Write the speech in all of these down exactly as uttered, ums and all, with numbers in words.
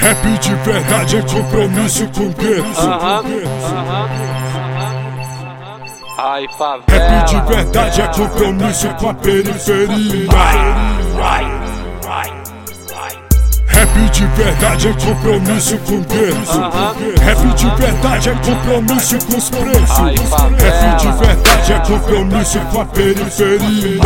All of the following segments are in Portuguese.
Rap de verdade é compromisso com Deus. Aham, aham. Ai, favela. Rap de verdade é compromisso com a periferia. Rap de verdade é compromisso com Deus. Rap de verdade é compromisso com os preços. Rap de verdade é compromisso com a periferia.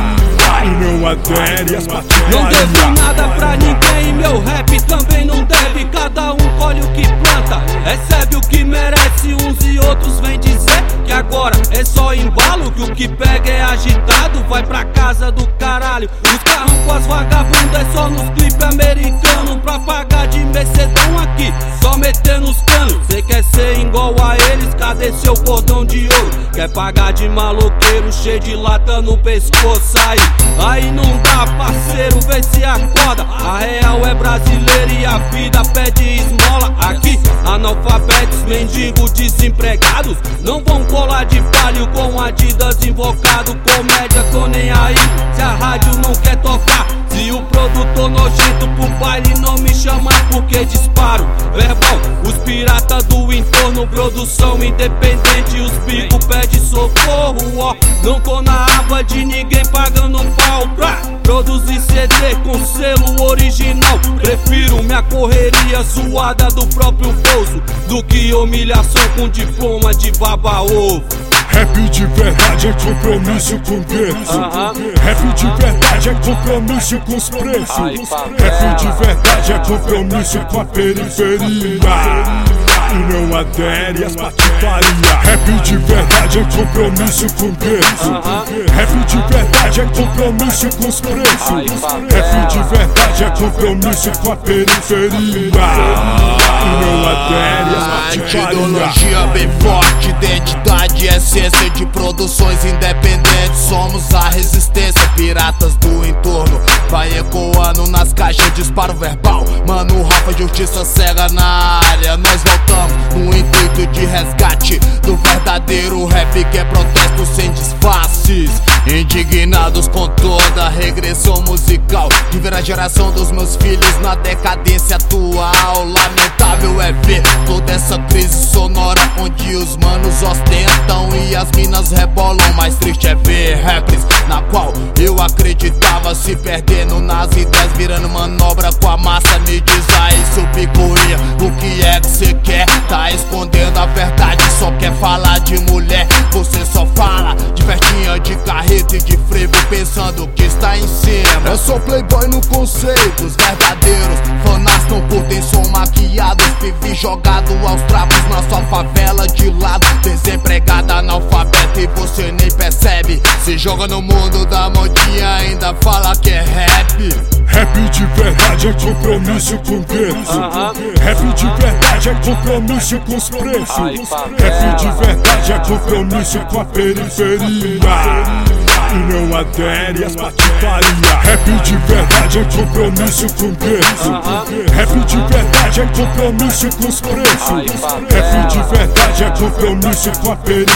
E não adere às patrulhas. Não devo nada pra ninguém, meu rap também não deve. Cada um colhe o que planta, recebe o que merece. Uns e outros vêm dizer que agora é só embalo, que o que pega é agitado, vai pra casa do caralho. Os carros com as vagabundas é só nos clipes americanos, pra pagar de mercedão aqui, só metendo os canos. Cê quer ser igual a eles, cadê seu cordão de ouro? Quer pagar de maloqueiro, cheio de lata no pescoço aí. Aí não dá, parceiro, vê se acorda. A real é brasileira e a vida pede esmola. Aqui, analfabetos, mendigos, desempregados não vão colar de palio com Adidas invocado. Comédia, tô nem aí, se a rádio não quer tocar. Se o produtor nojento pro baile não me chamar, porque disparo verbal. Os piratas do entorno, produção independente. Os bico pede socorro, ó. Não tô na aba de ninguém pagando um pau pra produzir C D com selo original. Prefiro minha correria suada do próprio bolso do que humilhação com diploma de baba-ovo. Rap de verdade é compromisso com Deus. Rap de verdade é compromisso com os preços. Rap de verdade é compromisso com a periferia. E não adere às patifarias. Rap de verdade é compromisso com Deus. Rap de verdade é compromisso com os preços. Rap de verdade é compromisso com a periferia. E não adere às patifarias. Ideologia bem forte, identidade, essência de produções independentes. Somos a resistência, piratas do entorno. Vai ecoando nas caixas, disparo verbal. Mano, Rafa, justiça cega na área. Nós voltamos no intuito de resgate do verdadeiro rap, que é protesto sem disfarces. Indignados com toda a regressão musical, de ver a geração dos meus filhos na decadência atual. Lamentável é ver toda essa crise sonora, onde os manos ostentam e as minas rebolam. Mais triste é ver rappers na qual eu acreditava se perdendo nas ideias, virando manobra com a massa. Me diz aí, seu picuinha, o que é que cê quer? Tá escondendo a verdade, só quer falar de mulher. Você só fala de festinha, de carreta e de frevo, pensando que está em cima. Eu sou playboy no conceito, os verdadeiros fanas não curtem, som maquiados. Vivi jogado aos trapos na sua favela de lado, desempregada, analfabeta e você nem percebe. Se joga no mundo da modinha, ainda fala que é rap. Rap de verdade é compromisso com Deus. Rap de verdade é compromisso com os preços. Rap de verdade é compromisso com a periferia. E não adere às patifarias. Rap de verdade é compromisso com Deus. Rap de verdade é compromisso com os preços. Rap de verdade é compromisso com a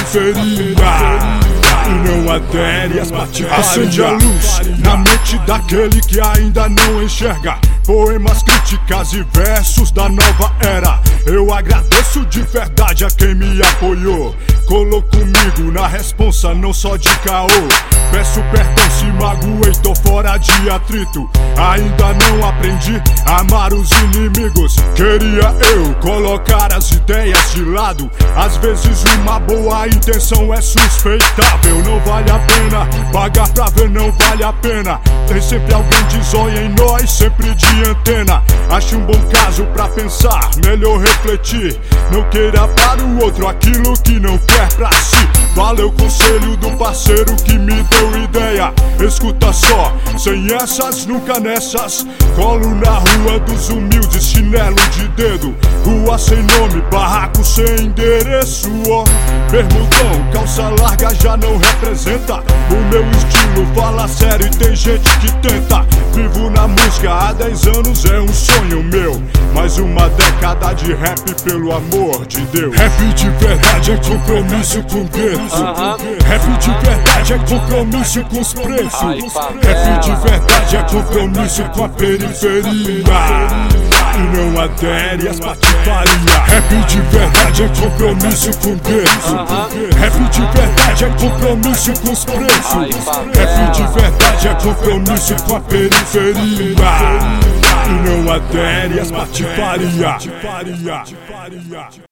periferia. E não adere às patifarias. Acende a luz na mente daquele que ainda não enxerga. Poemas, críticas e versos da nova era. Eu agradeço de verdade a quem me apoiou. Colou comigo na responsa, não só de caô. Peço perdão se magoei, tô fora de atrito. Ainda não aprendi a amar os inimigos. Queria eu colocar as ideias de lado. Às vezes uma boa intenção é suspeitável. Não vale a pena pagar pra ver, não vale a pena. Tem sempre alguém de zóio em nós, sempre de antena. Acho um bom caso pra pensar, melhor refletir. Não queira para o outro aquilo que não quer pra si. Valeu o conselho do parceiro que me deu ideia. Escuta só, sem essas, nunca nessas. Colo na rua dos humildes, chinelo de dedo. Rua sem nome, barraco sem endereço, ó. Bermudão, calça larga já não representa o meu estilo, fala sério e tem gente que tenta. Vivo na música há dez anos, é um sonho meu. Mais uma década de rap, pelo amor de Deus. Rap de verdade é compromisso com Deus. Rap de verdade é compromisso com os preços. Rap de verdade é compromisso com a periferia. E não adere às patifaria. Rap de verdade é compromisso com o gueto. Rap de verdade é compromisso com os preços. Rap de verdade é compromisso com a periferia. E não adere às patifaria.